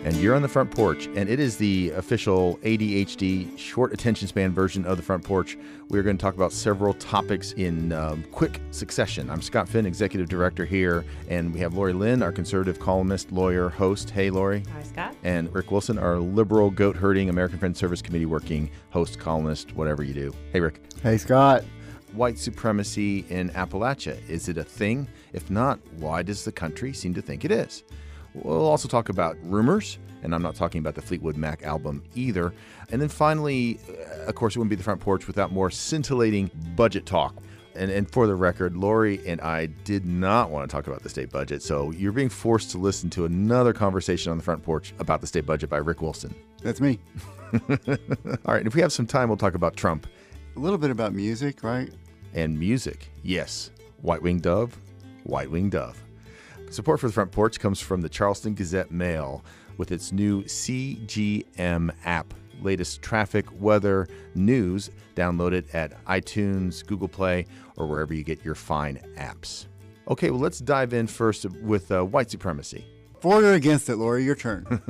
And you're on the Front Porch, and it is the official ADHD short attention span version of the Front Porch. We're going to talk about several topics in quick succession. I'm Scott Finn, Executive Director here, and we have Lori Lynn, our conservative columnist, lawyer, host. Hey, Lori. Hi, Scott. And Rick Wilson, our liberal, goat-herding, American Friends Service Committee working host, columnist, whatever you do. Hey, Rick. Hey, Scott. White supremacy in Appalachia. Is it a thing? If not, why does the country seem to think it is? We'll also talk about rumors, and I'm not talking about the Fleetwood Mac album either. And then finally, of course, it wouldn't be the Front Porch without more scintillating budget talk. And for the record, Lori and I did not want to talk about the state budget, so you're being forced to listen to another conversation on the Front Porch about the state budget by Rick Wilson. That's me. All right, if we have some time, we'll talk about Trump. A little bit about music, right? And music, yes. White-winged dove, white-winged dove. Support for the Front Porch comes from the Charleston Gazette-Mail with its new CGM app. Latest traffic, weather, news. Download it at iTunes, Google Play, or wherever you get your fine apps. Okay, well, let's dive in first with white supremacy. For or against it, Lori? Your turn.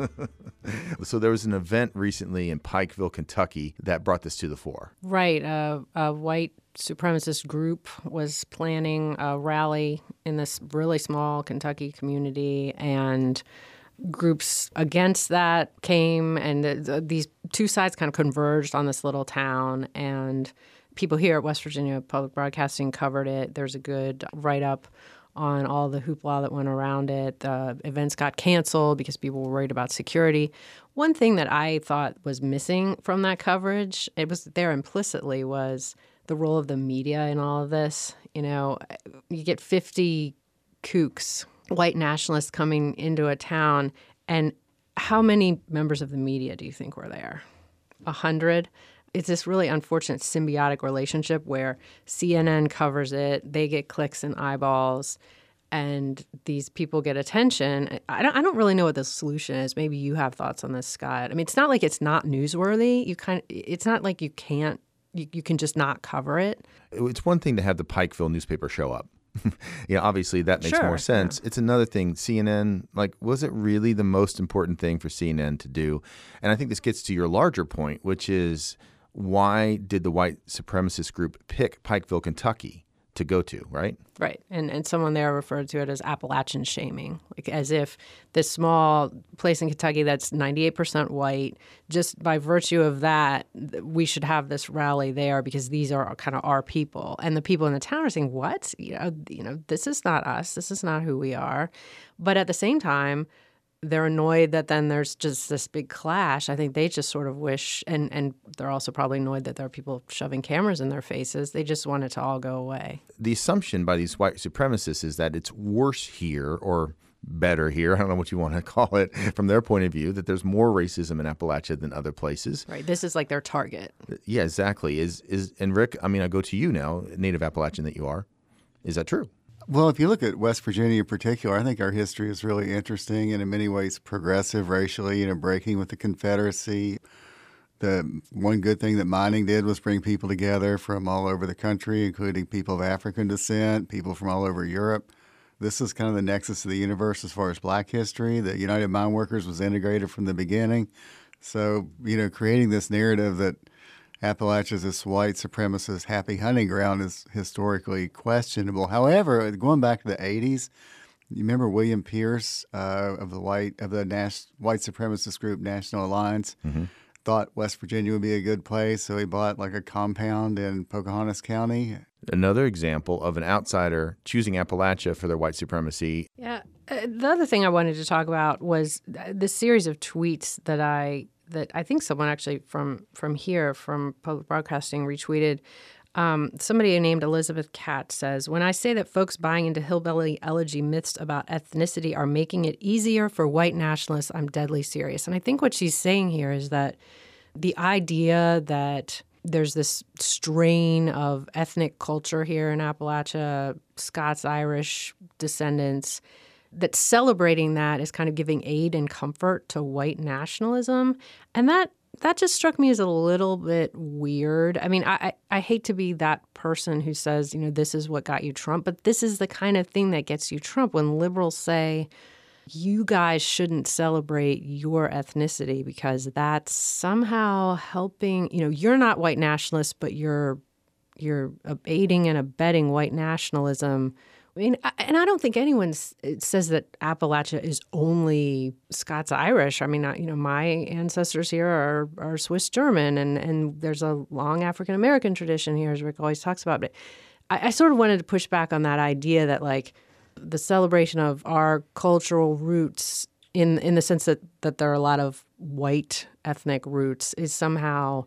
So there was an event recently in Pikeville, Kentucky that brought this to the fore. Right. A white supremacist group was planning a rally in this really small Kentucky community, and groups against that came, and these two sides kind of converged on this little town, and people here at West Virginia Public Broadcasting covered it. There's a good write-up on all the hoopla that went around it. The events got canceled because people were worried about security. One thing that I thought was missing from that coverage, it was there implicitly, was the role of the media in all of this. You know, you get 50 kooks, white nationalists coming into a town, and how many members of the media do you think were there? 100? It's this really unfortunate symbiotic relationship where CNN covers it, they get clicks and eyeballs, and these people get attention. I don't really know what the solution is. Maybe you have thoughts on this, Scott. I mean, it's not like it's not newsworthy. It's not like you can just not cover it. It's one thing to have the Pikeville newspaper show up. Obviously that makes more sense. Yeah. It's another thing. CNN, was it really the most important thing for CNN to do? And I think this gets to your larger point, which is, why did the white supremacist group pick Pikeville, Kentucky to go to, right? Right. And someone there referred to it as Appalachian shaming, as if this small place in Kentucky that's 98% white, just by virtue of that, we should have this rally there because these are kind of our people. And the people in the town are saying, what? This is not us. This is not who we are. But at the same time, they're annoyed that then there's just this big clash. I think they just sort of wish, and they're also probably annoyed that there are people shoving cameras in their faces. They just want it to all go away. The assumption by these white supremacists is that it's worse here or better here, I don't know what you want to call it, from their point of view, that there's more racism in Appalachia than other places. Right. This is like their target. Yeah, exactly. And Rick, I go to you now, native Appalachian that you are. Is that true? Well, if you look at West Virginia in particular, I think our history is really interesting and in many ways progressive racially, breaking with the Confederacy. The one good thing that mining did was bring people together from all over the country, including people of African descent, people from all over Europe. This is kind of the nexus of the universe as far as black history. The United Mine Workers was integrated from the beginning. So, creating this narrative that Appalachia is this white supremacist happy hunting ground is historically questionable. However, going back to the 80s, you remember William Pierce of the white supremacist group National Alliance thought West Virginia would be a good place, so he bought a compound in Pocahontas County. Another example of an outsider choosing Appalachia for their white supremacy. Yeah. The other thing I wanted to talk about was this series of tweets that I think someone actually from here, from Public Broadcasting, retweeted. Somebody named Elizabeth Katz says, "When I say that folks buying into hillbilly elegy myths about ethnicity are making it easier for white nationalists, I'm deadly serious." And I think what she's saying here is that the idea that there's this strain of ethnic culture here in Appalachia, Scots-Irish descendants, that celebrating that is kind of giving aid and comfort to white nationalism. And that just struck me as a little bit weird. I mean, I hate to be that person who says, this is what got you Trump, but this is the kind of thing that gets you Trump. When liberals say, you guys shouldn't celebrate your ethnicity because that's somehow helping, you're not white nationalists, but you're aiding and abetting white nationalism. I mean, and I don't think anyone says that Appalachia is only Scots-Irish. I mean, my ancestors here are Swiss German, and there's a long African American tradition here, as Rick always talks about. But I sort of wanted to push back on that idea that, like, the celebration of our cultural roots in the sense that there are a lot of white ethnic roots is somehow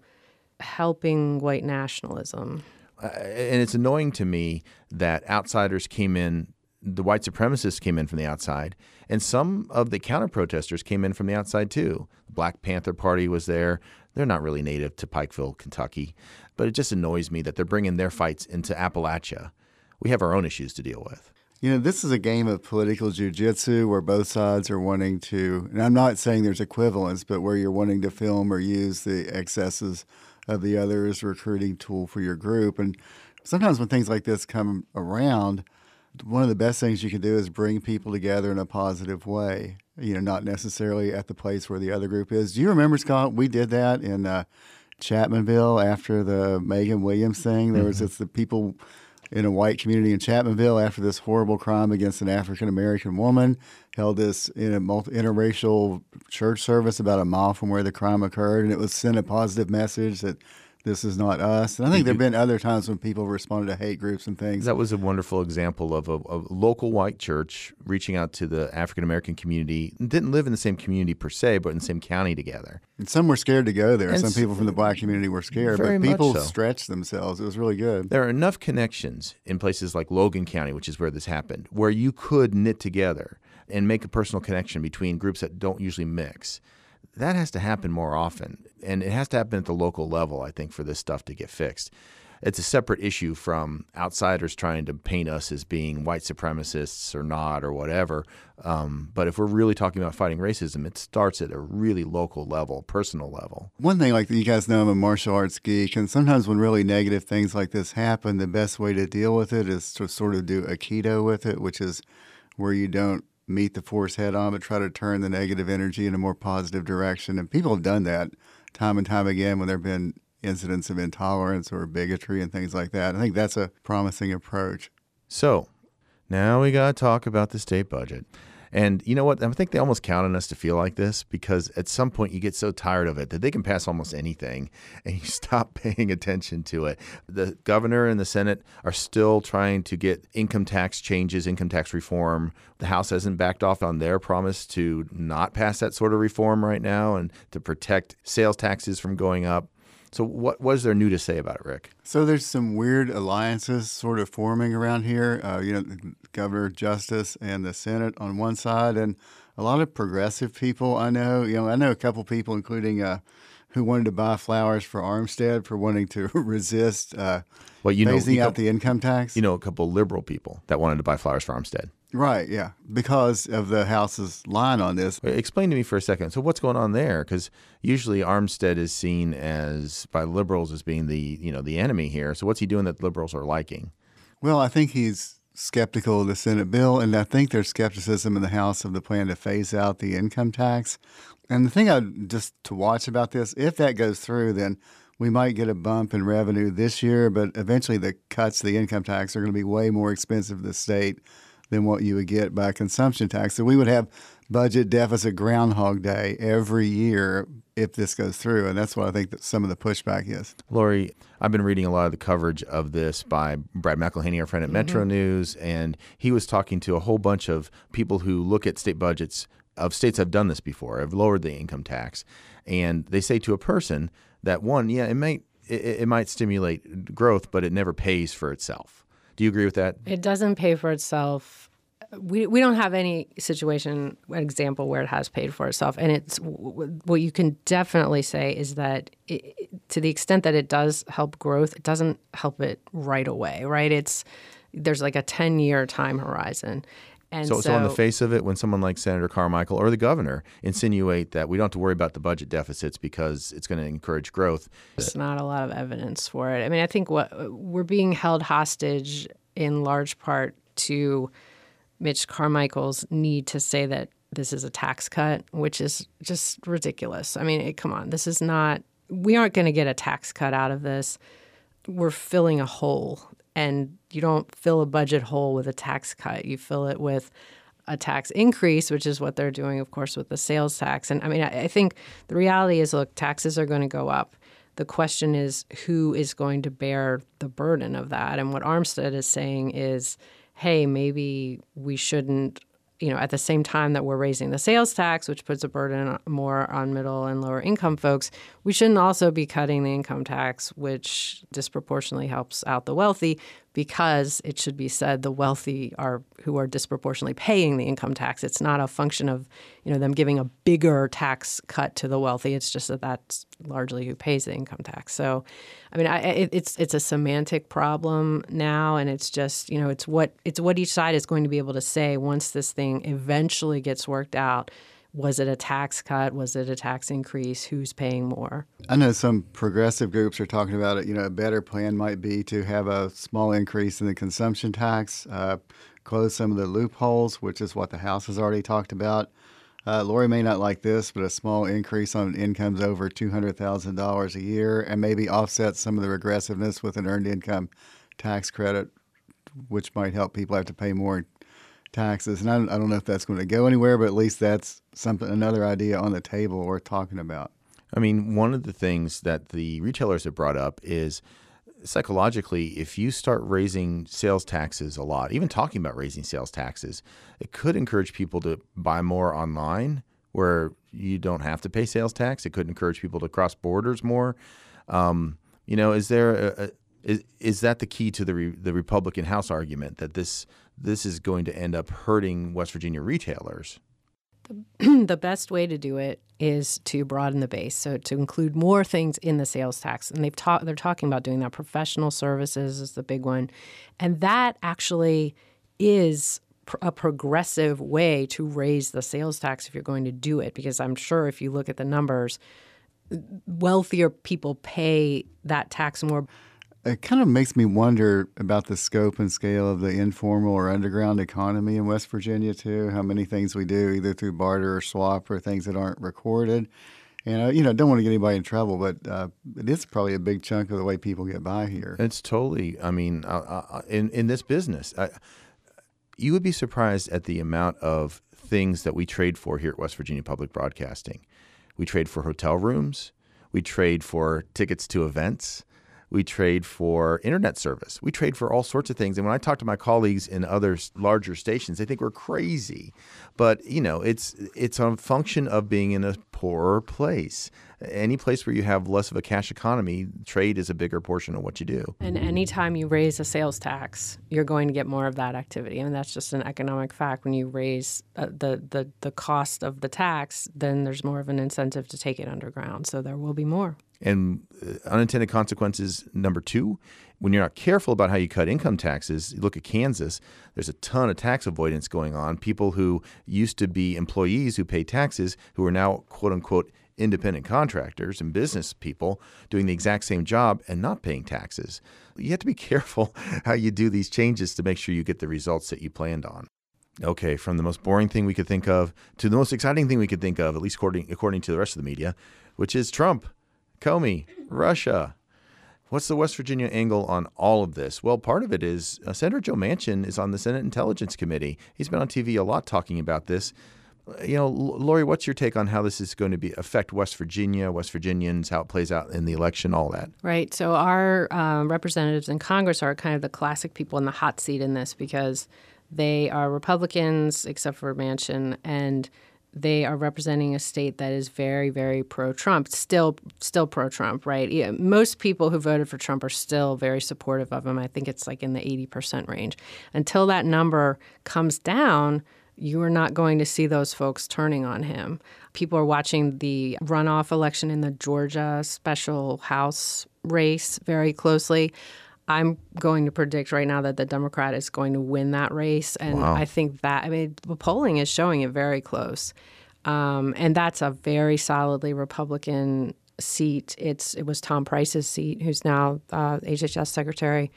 helping white nationalism. And it's annoying to me that outsiders came in, the white supremacists came in from the outside, and some of the counter-protesters came in from the outside too. The Black Panther Party was there. They're not really native to Pikeville, Kentucky, but it just annoys me that they're bringing their fights into Appalachia. We have our own issues to deal with. This is a game of political jiu-jitsu where both sides are wanting to, and I'm not saying there's equivalence, but where you're wanting to film or use the excesses of the other as a recruiting tool for your group. And sometimes when things like this come around, one of the best things you can do is bring people together in a positive way, not necessarily at the place where the other group is. Do you remember, Scott, we did that in Chapmanville after the Megan Williams thing? There was the people in a white community in Chapmanville after this horrible crime against an African-American woman, held this in a interracial church service about a mile from where the crime occurred, and it was sent a positive message that this is not us. And I think there have been other times when people responded to hate groups and things. That was a wonderful example of a local white church reaching out to the African-American community. Didn't live in the same community per se, but in the same county together. And some were scared to go there. Some people from the black community were scared, but people stretched themselves. It was really good. There are enough connections in places like Logan County, which is where this happened, where you could knit together and make a personal connection between groups that don't usually mix. That has to happen more often, and it has to happen at the local level, I think, for this stuff to get fixed. It's a separate issue from outsiders trying to paint us as being white supremacists or not or whatever. But if we're really talking about fighting racism, it starts at a really local level, personal level. One thing, like you guys know, I'm a martial arts geek, and sometimes when really negative things like this happen, the best way to deal with it is to sort of do Aikido with it, which is where you don't meet the force head on, but try to turn the negative energy in a more positive direction. And people have done that time and time again when there have been incidents of intolerance or bigotry and things like that. I think that's a promising approach. So now we got to talk about the state budget. And you know what? I think they almost count on us to feel like this because at some point you get so tired of it that they can pass almost anything and you stop paying attention to it. The governor and the Senate are still trying to get income tax changes, income tax reform. The House hasn't backed off on their promise to not pass that sort of reform right now and to protect sales taxes from going up. So what is there new to say about it, Rick? So there's some weird alliances sort of forming around here. The governor, justice, and the Senate on one side, and a lot of progressive people I know. I know a couple people, including who wanted to buy flowers for Armstead for wanting to resist phasing out the income tax. A couple liberal people that wanted to buy flowers for Armstead. Right, yeah, because of the House's line on this. Explain to me for a second. So what's going on there? Because usually Armstead is seen as by liberals as being the enemy here. So what's he doing that liberals are liking? Well, I think he's skeptical of the Senate bill, and I think there's skepticism in the House of the plan to phase out the income tax. And the thing just to watch about this, if that goes through, then we might get a bump in revenue this year, but eventually the cuts to the income tax are going to be way more expensive to the state than what you would get by consumption tax. So we would have budget deficit Groundhog Day every year if this goes through, and that's what I think that some of the pushback is. Lori, I've been reading a lot of the coverage of this by Brad McElhaney, our friend at Metro News, and he was talking to a whole bunch of people who look at state budgets of states that have done this before, have lowered the income tax, and they say to a person that, one, yeah, it might stimulate growth, but it never pays for itself. Do you agree with that? It doesn't pay for itself. We don't have any situation, an example where it has paid for itself. And it's what you can definitely say is that to the extent that it does help growth, it doesn't help it right away, right? There's like a 10-year time horizon. And so on the face of it, when someone like Senator Carmichael or the governor insinuate that we don't have to worry about the budget deficits because it's going to encourage growth. There's not a lot of evidence for it. I mean, I think we're being held hostage in large part to Mitch Carmichael's need to say that this is a tax cut, which is just ridiculous. I mean, come on, this is not, we aren't going to get a tax cut out of this. We're filling a hole, and you don't fill a budget hole with a tax cut. You fill it with a tax increase, which is what they're doing, of course, with the sales tax. And I mean, I think the reality is, look, taxes are going to go up. The question is, who is going to bear the burden of that? And what Armstead is saying is, hey, maybe we shouldn't, at the same time that we're raising the sales tax, which puts a burden more on middle and lower income folks, we shouldn't also be cutting the income tax, which disproportionately helps out the wealthy, because it should be said the wealthy are who are disproportionately paying the income tax. It's not a function of them giving a bigger tax cut to the wealthy. It's just that that's largely who pays the income tax. So, I mean, it's a semantic problem now, and it's just it's what each side is going to be able to say once this thing eventually gets worked out. Was it a tax cut? Was it a tax increase? Who's paying more? I know some progressive groups are talking about it. A better plan might be to have a small increase in the consumption tax, close some of the loopholes, which is what the House has already talked about. Lori may not like this, but a small increase on incomes over $200,000 a year, and maybe offset some of the regressiveness with an earned income tax credit, which might help people have to pay more taxes. And I don't know if that's going to go anywhere, but at least that's another idea on the table worth talking about. I mean, one of the things that the retailers have brought up is psychologically, if you start raising sales taxes a lot, even talking about raising sales taxes, it could encourage people to buy more online where you don't have to pay sales tax. It could encourage people to cross borders more. Is there is that the key to the Republican House argument that this is going to end up hurting West Virginia retailers? The best way to do it is to broaden the base, so to include more things in the sales tax. And they're talking about doing that. Professional services is the big one. And that actually is a progressive way to raise the sales tax if you're going to do it, because I'm sure if you look at the numbers, wealthier people pay that tax more. It kind of makes me wonder about the scope and scale of the informal or underground economy in West Virginia, too. How many things we do either through barter or swap or things that aren't recorded. And, don't want to get anybody in trouble, but it is probably a big chunk of the way people get by here. It's totally, in this business, you would be surprised at the amount of things that we trade for here at West Virginia Public Broadcasting. We trade for hotel rooms. We trade for tickets to events. We trade for internet service. We trade for all sorts of things. And when I talk to my colleagues in other larger stations, they think we're crazy. But, it's a function of being in a poorer place. Any place where you have less of a cash economy, trade is a bigger portion of what you do. And anytime you raise a sales tax, you're going to get more of that activity. I mean, that's just an economic fact. When you raise the cost of the tax, then there's more of an incentive to take it underground. So there will be more. And unintended consequences, number 2, when you're not careful about how you cut income taxes, you look at Kansas, there's a ton of tax avoidance going on. People who used to be employees who pay taxes, who are now, quote unquote, independent contractors and business people doing the exact same job and not paying taxes. You have to be careful how you do these changes to make sure you get the results that you planned on. Okay, from the most boring thing we could think of to the most exciting thing we could think of, at least according to the rest of the media, which is Trump, Comey, Russia. What's the West Virginia angle on all of this? Well, part of it is Senator Joe Manchin is on the Senate Intelligence Committee. He's been on TV a lot talking about this. Lori, what's your take on how this is going to affect West Virginia, West Virginians, how it plays out in the election, all that? Right. So our representatives in Congress are kind of the classic people in the hot seat in this, because they are Republicans, except for Manchin, and they are representing a state that is very, very pro-Trump, still pro-Trump, right? Yeah, most people who voted for Trump are still very supportive of him. I think it's like in the 80% range. Until that number comes down, you are not going to see those folks turning on him. People are watching the runoff election in the Georgia special House race very closely. I'm going to predict right now that the Democrat is going to win that race. And wow. I think the polling is showing it very close. And that's a very solidly Republican seat. It was Tom Price's seat, who's now HHS secretary.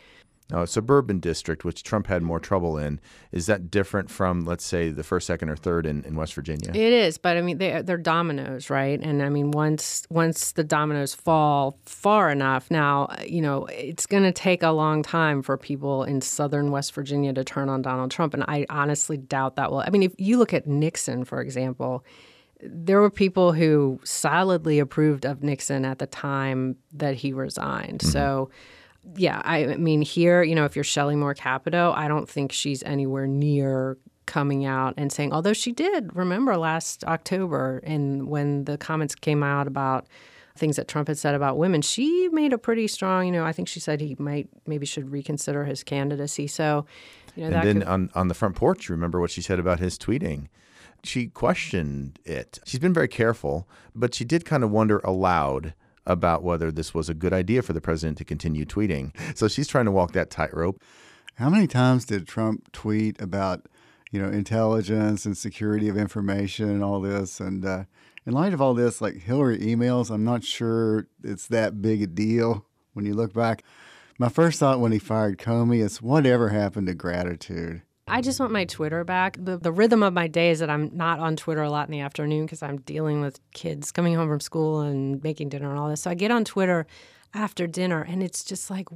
Now, a suburban district, which Trump had more trouble in, is that different from, let's say, the first, second, or third in West Virginia? It is, but I mean, they're dominoes, right? And I mean, once the dominoes fall far enough, now, it's going to take a long time for people in southern West Virginia to turn on Donald Trump. And I honestly doubt that will. I mean, if you look at Nixon, for example, there were people who solidly approved of Nixon at the time that he resigned. Mm-hmm. So, yeah, I mean, here, if you're Shelley Moore Capito, I don't think she's anywhere near coming out and saying, although she did, remember last October, and when the comments came out about things that Trump had said about women, she made a pretty strong, I think she said he maybe should reconsider his candidacy. So, and then on the front porch, remember what she said about his tweeting? She questioned it. She's been very careful, but she did kind of wonder aloud about whether this was a good idea for the president to continue tweeting. So she's trying to walk that tightrope. How many times did Trump tweet about, intelligence and security of information and all this? And in light of all this, like Hillary emails, I'm not sure it's that big a deal when you look back. My first thought when he fired Comey is, whatever happened to gratitude? I just want my Twitter back. The rhythm of my day is that I'm not on Twitter a lot in the afternoon because I'm dealing with kids coming home from school and making dinner and all this. So I get on Twitter after dinner, and it's just like,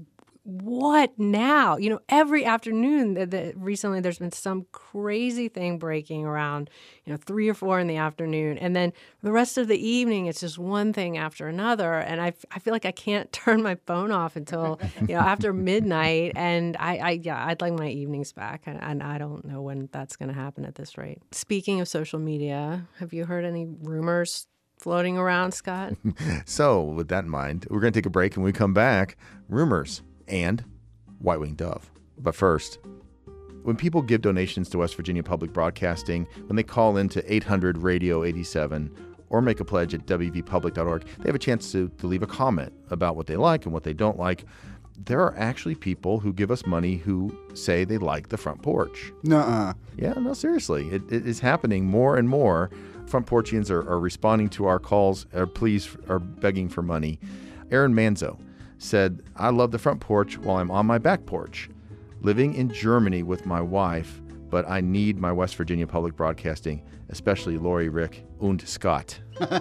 what now? Every afternoon, recently there's been some crazy thing breaking around, 3 or 4 in the afternoon. And then the rest of the evening, it's just one thing after another. And I feel like I can't turn my phone off until, after midnight. And I'd like my evenings back. And I don't know when that's going to happen at this rate. Speaking of social media, have you heard any rumors floating around, Scott? So with that in mind, we're going to take a break, and when we come back, rumors and white-winged dove. But first, when people give donations to West Virginia Public Broadcasting, when they call into 800-RADIO-87 or make a pledge at wvpublic.org, they have a chance to leave a comment about what they like and what they don't like. There are actually people who give us money who say they like the front porch. Nuh-uh. Yeah, no, seriously. It is happening more and more. Front porchians are responding to our calls, are begging for money. Aaron Manzo said, I love the front porch while I'm on my back porch. Living in Germany with my wife, but I need my West Virginia Public Broadcasting, especially Lori, Rick, und Scott.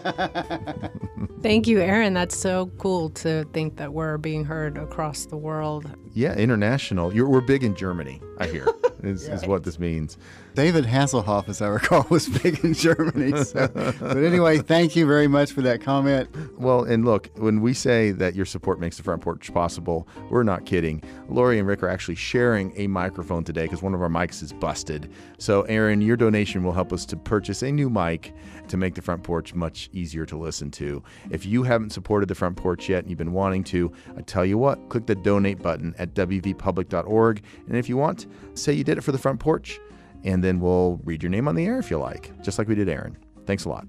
Thank you, Aaron. That's so cool to think that we're being heard across the world. Yeah, international. We're big in Germany, I hear, is what this means. David Hasselhoff, as I recall, was big in Germany. So. But anyway, thank you very much for that comment. Well, and look, when we say that your support makes the front porch possible, we're not kidding. Lori and Rick are actually sharing a microphone today because one of our mics is busted. So, Aaron, your donation will help us to purchase a new mic to make the front porch much easier to listen to. If you haven't supported the front porch yet and you've been wanting to, I tell you what, click the donate button at wvpublic.org. And if you want, say you did it for the front porch, and then we'll read your name on the air if you like, just like we did Aaron. Thanks a lot.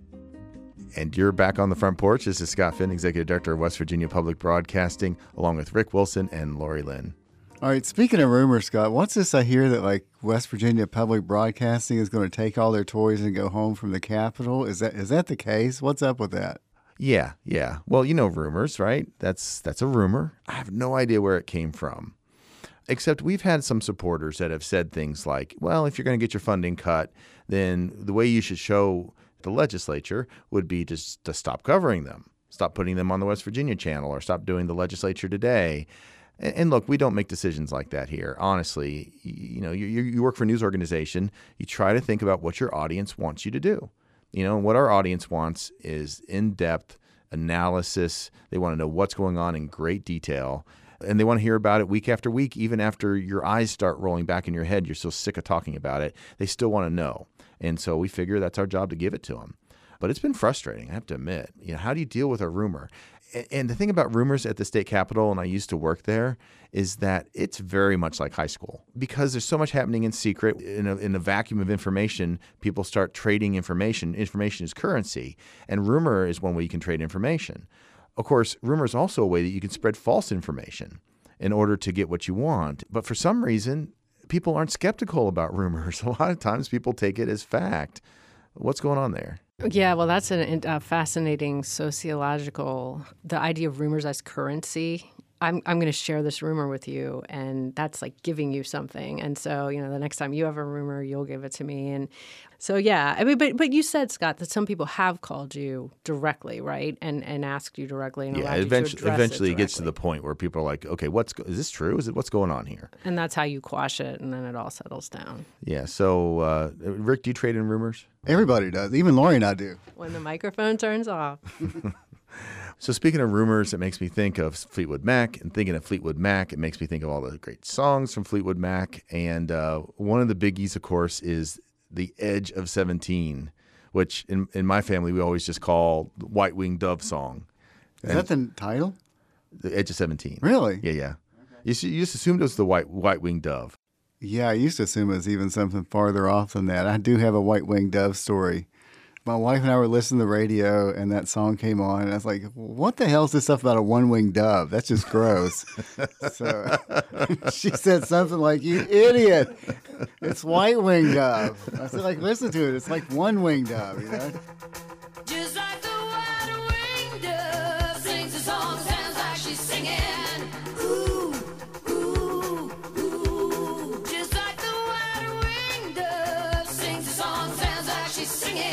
And you're back on the front porch. This is Scott Finn, Executive Director of West Virginia Public Broadcasting, along with Rick Wilson and Lori Lynn. All right, speaking of rumors, Scott, what's this I hear that like West Virginia Public Broadcasting is going to take all their toys and go home from the Capitol? Is that the case? What's up with that? Yeah. Well, rumors, right? That's a rumor. I have no idea where it came from. Except we've had some supporters that have said things like, well, if you're going to get your funding cut, then the way you should show the legislature would be just to stop covering them, stop putting them on the West Virginia channel, or stop doing the legislature today. And look, we don't make decisions like that here. Honestly, you work for a news organization. You try to think about what your audience wants you to do. What our audience wants is in-depth analysis. They want to know what's going on in great detail. And they want to hear about it week after week, even after your eyes start rolling back in your head. You're so sick of talking about it. They still want to know. And so we figure that's our job to give it to them. But it's been frustrating, I have to admit. How do you deal with a rumor? And the thing about rumors at the state capitol, and I used to work there, is that it's very much like high school. Because there's so much happening in secret, in a vacuum of information, people start trading information. Information is currency. And rumor is one way you can trade information. Of course, rumor is also a way that you can spread false information in order to get what you want. But for some reason, people aren't skeptical about rumors. A lot of times people take it as fact. What's going on there? Yeah, well, that's a fascinating the idea of rumors as currency. I'm going to share this rumor with you, and that's like giving you something. And so, the next time you have a rumor, you'll give it to me. And so, yeah, I mean, but you said, Scott, that some people have called you directly, right, and asked you directly, and allowed you to address eventually it it gets to the point where people are like, okay, is this true? What's going on here? And that's how you quash it, and then it all settles down. Yeah. So, Rick, do you trade in rumors? Everybody does. Even Lori and I do. When the microphone turns off. So speaking of rumors, it makes me think of Fleetwood Mac. And thinking of Fleetwood Mac, it makes me think of all the great songs from Fleetwood Mac. And one of the biggies, of course, is The Edge of 17, which in my family we always just call the White Winged Dove song. Is that the title? The Edge of 17. Really? Yeah, yeah. Okay. You just assumed it was the White Winged Dove. Yeah, I used to assume it was even something farther off than that. I do have a White Winged Dove story. My wife and I were listening to the radio, and that song came on, and I was like, what the hell is this stuff about a one-winged dove? That's just gross. So she said something like, you idiot, it's white-winged dove. I said, like, listen to it. It's like one-winged dove, Just like the white-winged dove sings a song, sounds like she's singing. Ooh, ooh, ooh. Just like the white-winged dove sings a song, sounds like she's singing.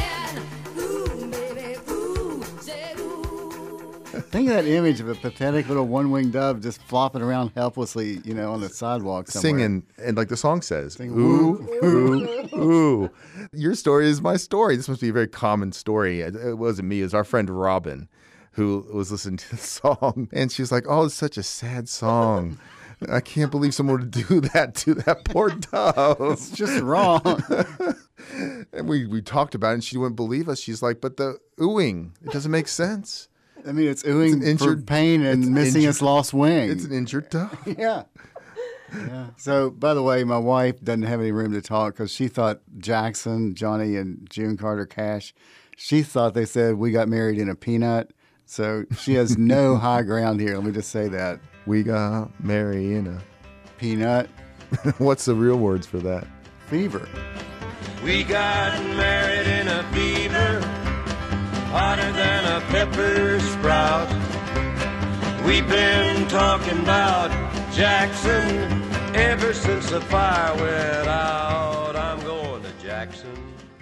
Think of that image of a pathetic little one-winged dove just flopping around helplessly, on the sidewalk somewhere. Singing, and like the song says, Sing, ooh, ooh, ooh. Your story is my story. This must be a very common story. It wasn't me. It was our friend Robin who was listening to the song. And she was like, oh, it's such a sad song. I can't believe someone would do that to that poor dove. It's just wrong. And we talked about it, and she wouldn't believe us. She's like, but the oohing, it doesn't make sense. I mean, it's oohing for pain and missing its lost wing. It's an injured dove. Yeah. So, by the way, my wife doesn't have any room to talk because she thought Jackson, Johnny, and June Carter Cash, she thought they said we got married in a peanut. So she has no high ground here. Let me just say that. We got married in a peanut. What's the real words for that? Fever. We got married in a fever, hotter than a pepper sprout. We've been talking about Jackson ever since the fire went out. I'm going to Jackson.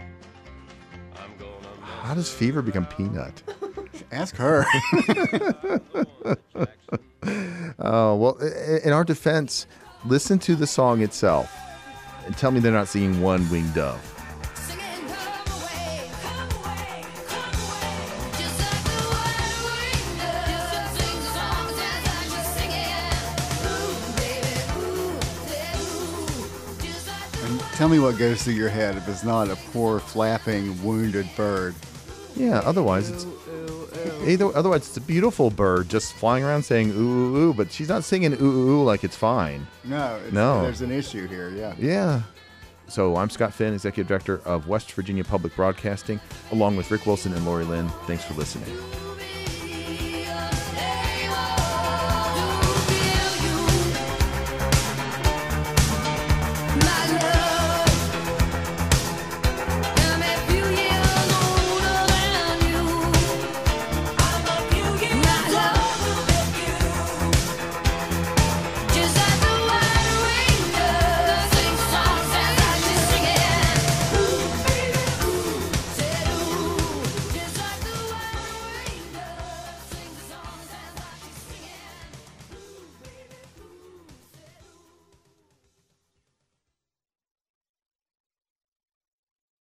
How does fever become peanut? Ask her. Oh, well, in our defense, listen to the song itself and tell me they're not singing One Winged Dove. Tell me what goes through your head if it's not a poor, flapping, wounded bird. Yeah, otherwise it's a beautiful bird just flying around saying ooh, ooh, ooh, but she's not singing ooh, ooh, ooh like it's fine. No. There's an issue here, yeah. Yeah. So I'm Scott Finn, Executive Director of West Virginia Public Broadcasting, along with Rick Wilson and Lori Lynn. Thanks for listening.